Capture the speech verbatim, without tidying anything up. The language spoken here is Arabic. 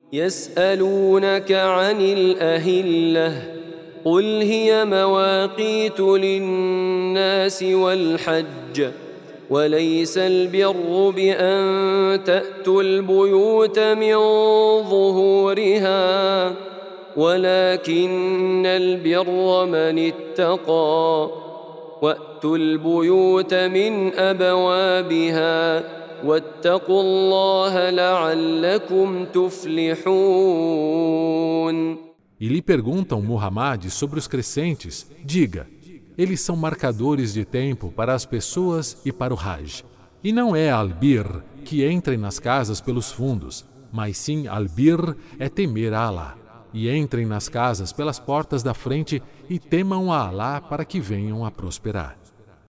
يسألونك عن الأهلة قل هي مواقيت للناس والحج وليس البر بأن تأتوا البيوت من ظهورها ولكن البر من اتقى وأتوا البيوت من أبوابها واتقوا الله لعلكم تفلحون. E lhe perguntam Muhammad sobre os crescentes, diga, eles são marcadores de tempo para as pessoas e para o Hajj. E não é albir que entrem nas casas pelos fundos, mas sim albir é temer a Allah. E entrem nas casas pelas portas da frente e temam a Allah para que venham a prosperar.